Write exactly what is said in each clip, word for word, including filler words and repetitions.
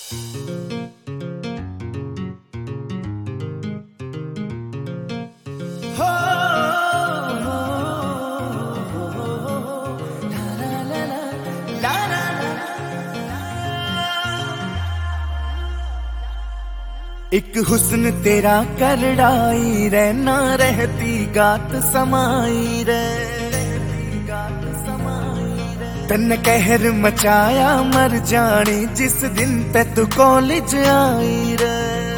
एक हुस्न तेरा करड़ाई रहना रहती गात समाई रे, तन कहर मचाया मर जानी जिस दिन ते तू कॉलेज आई रे।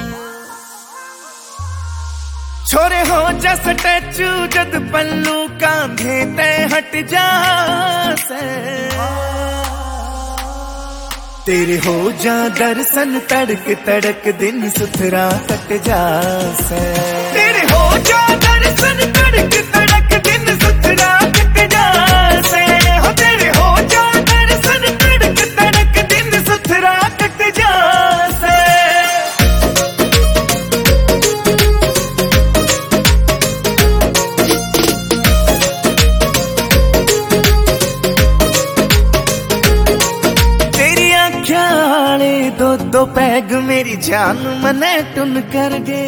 छोरे हो जा स्टैचू जद पल्लू कांधे ते हट जा से, तेरे हो जा दर्शन तड़क तड़क दिन सुथरा कट जा से। तेरे हो जा दर्शन तड़क तड़क दिन सुथरा कट जा से, हो तेरे हो जा दर्शन तड़क तड़क दिन सुथरा कट जा से। दो दो पैग मेरी जान मने टुन कर गे,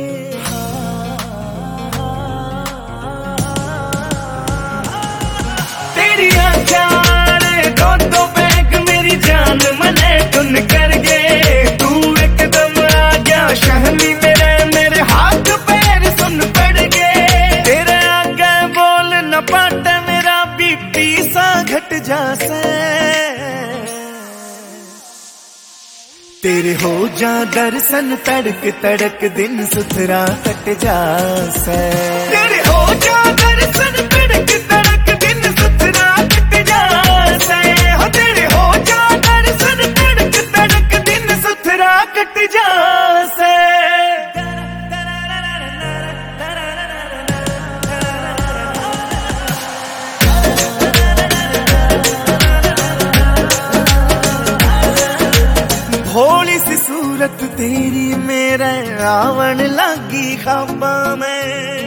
तेरी आँखें दो दो पैग मेरी जान मने टुन कर गे। तू एकदम आ गया शहनी मेरे मेरे हाथ पैर सुन पड़ गए, तेरे आगे बोल न पाटे मेरा बीपी सा घट जा से। तेरे हो जा दर्शन तड़क तड़क दिन सुथरा कट जा से। तेरे हो जा दर्शन तड़क तड़क दिन सुथरा कट जा से, हो तेरे हो जा दर्शन तड़क तड़क दिन सुथरा कट जा से। भोली सी सूरत तेरी मेरे रावण लागी ख्वाबा में,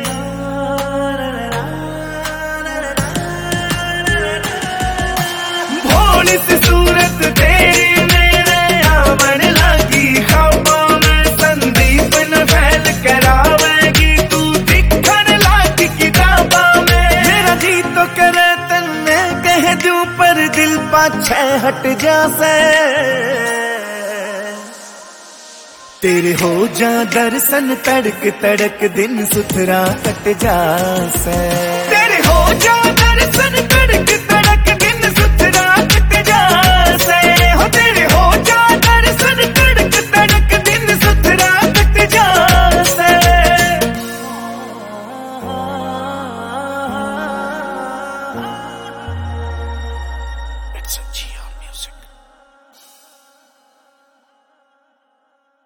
भोली सी सूरत तेरी मेरे रावण लागी ख्वाबा में। संदीप न फैल करावेगी तू दिखन लागी किताबा में, मेरा जी तो करे तन मैं कह दूं पर दिल पाछे हट जा से। तेरे हो जा दर्शन तड़क तड़क दिन सुथरा कट जा से। तेरे हो जा दर्शन तड़क